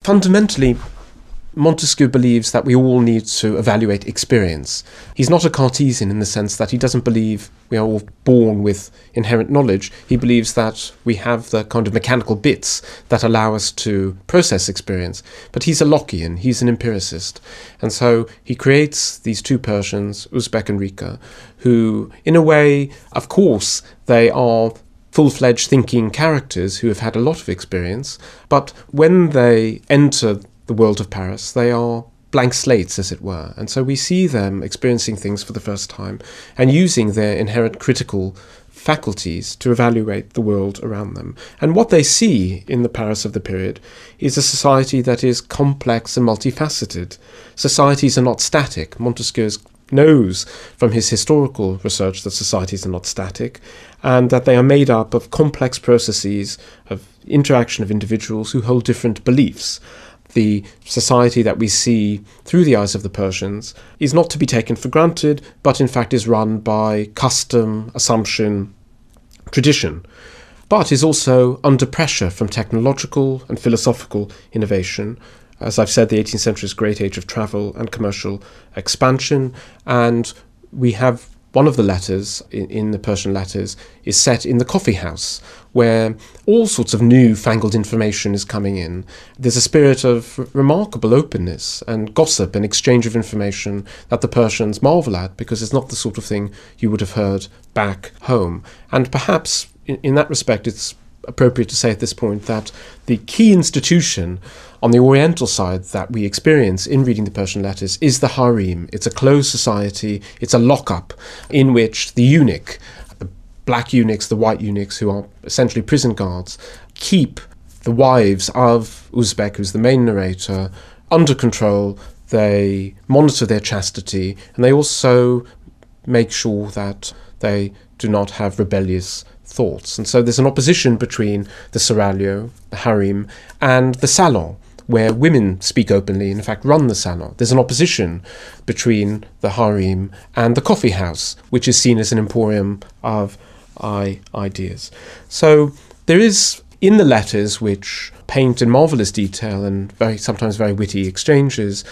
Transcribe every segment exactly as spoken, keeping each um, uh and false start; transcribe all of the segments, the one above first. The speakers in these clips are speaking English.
fundamentally, Montesquieu believes that we all need to evaluate experience. He's not a Cartesian in the sense that he doesn't believe we are all born with inherent knowledge. He believes that we have the kind of mechanical bits that allow us to process experience. But he's a Lockean, he's an empiricist. And so he creates these two Persians, Uzbek and Rika, who, in a way, of course, they are full-fledged thinking characters who have had a lot of experience. But when they enter the world of Paris, they are blank slates, as it were. And so we see them experiencing things for the first time and using their inherent critical faculties to evaluate the world around them. And what they see in the Paris of the period is a society that is complex and multifaceted. Societies are not static. Montesquieu knows from his historical research that societies are not static and that they are made up of complex processes of interaction of individuals who hold different beliefs. The society that we see through the eyes of the Persians is not to be taken for granted, but in fact is run by custom, assumption, tradition, but is also under pressure from technological and philosophical innovation. As I've said, the eighteenth century is a great age of travel and commercial expansion, and we have one of the letters in, in the Persian letters is set in the coffee house, where all sorts of new-fangled information is coming in. There's a spirit of r- remarkable openness and gossip and exchange of information that the Persians marvel at, because it's not the sort of thing you would have heard back home. And perhaps, in, in that respect, it's appropriate to say at this point that the key institution on the Oriental side that we experience in reading the Persian letters is the harem. It's a closed society, it's a lockup in which the eunuch, the black eunuchs, the white eunuchs, who are essentially prison guards, keep the wives of Uzbek, who's the main narrator, under control. They monitor their chastity, and they also make sure that they do not have rebellious thoughts. And so there's an opposition between the seraglio, the harem, and the salon, where women speak openly and in fact run the salon. There's an opposition between the harem and the coffee house, which is seen as an emporium of I- ideas. So there is, in the letters, which paint in marvellous detail and very sometimes very witty exchanges,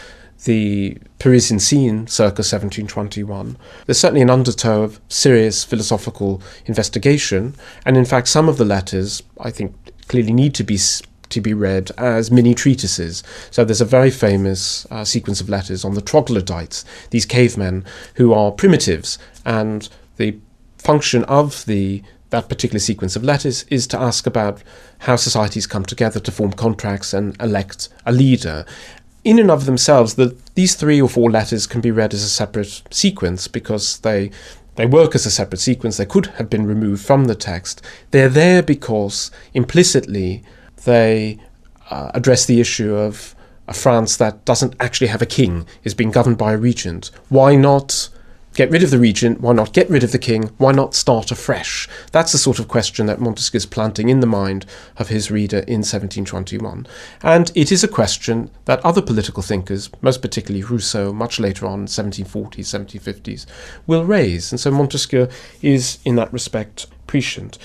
the Parisian scene circa seventeen twenty-one, there's certainly an undertow of serious philosophical investigation, and in fact some of the letters, I think, clearly need to be to be read as mini treatises. So there's a very famous uh, sequence of letters on the troglodytes, these cavemen who are primitives, and the function of the that particular sequence of letters is to ask about how societies come together to form contracts and elect a leader. In and of themselves, the, these three or four letters can be read as a separate sequence because they They work as a separate sequence. They could have been removed from the text. They're there because implicitly they uh, address the issue of a France that doesn't actually have a king, is being governed by a regent. Why not get rid of the regent? Why not get rid of the king? Why not start afresh? That's the sort of question that Montesquieu is planting in the mind of his reader in seventeen twenty-one. And it is a question that other political thinkers, most particularly Rousseau, much later on, seventeen forties, seventeen fifties, will raise. And so Montesquieu is, in that respect, prescient.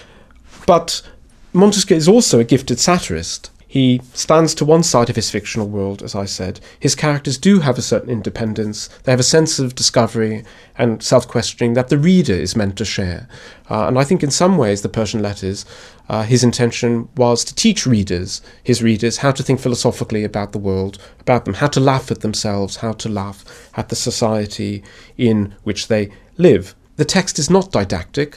But Montesquieu is also a gifted satirist. He stands to one side of his fictional world, as I said. His characters do have a certain independence. They have a sense of discovery and self-questioning that the reader is meant to share. Uh, and I think in some ways the Persian letters, uh, his intention was to teach readers, his readers, how to think philosophically about the world, about them, how to laugh at themselves, how to laugh at the society in which they live. The text is not didactic.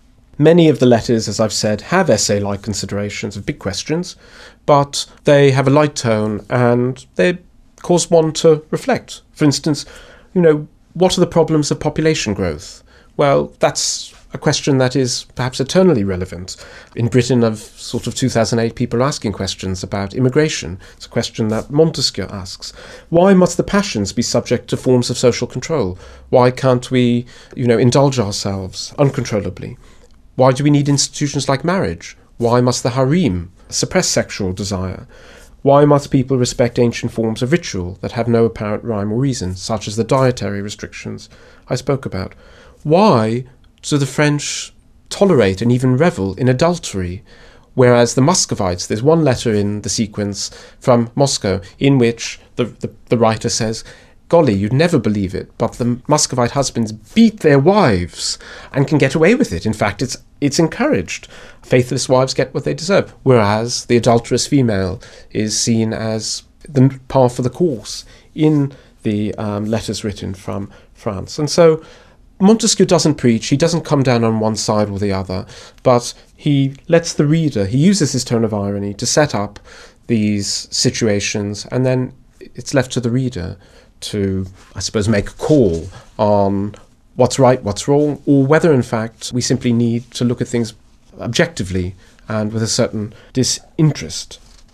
Many of the letters, as I've said, have essay-like considerations of big questions, but they have a light tone and they cause one to reflect. For instance, you know, what are the problems of population growth? Well, that's a question that is perhaps eternally relevant. In Britain of sort of two thousand eight, people are asking questions about immigration. It's a question that Montesquieu asks. Why must the passions be subject to forms of social control? Why can't we, you know, indulge ourselves uncontrollably? Why do we need institutions like marriage? Why must the harem suppress sexual desire? Why must people respect ancient forms of ritual that have no apparent rhyme or reason, such as the dietary restrictions I spoke about? Why do the French tolerate and even revel in adultery? Whereas the Muscovites, there's one letter in the sequence from Moscow in which the, the, the writer says, golly, you'd never believe it, but the Muscovite husbands beat their wives and can get away with it. In fact, it's it's encouraged. Faithless wives get what they deserve, whereas the adulterous female is seen as the par for the course in the um, letters written from France. And so Montesquieu doesn't preach, he doesn't come down on one side or the other, but he lets the reader, he uses his tone of irony to set up these situations, and then it's left to the reader to, I suppose, make a call on what's right, what's wrong, or whether, in fact, we simply need to look at things objectively and with a certain disinterest.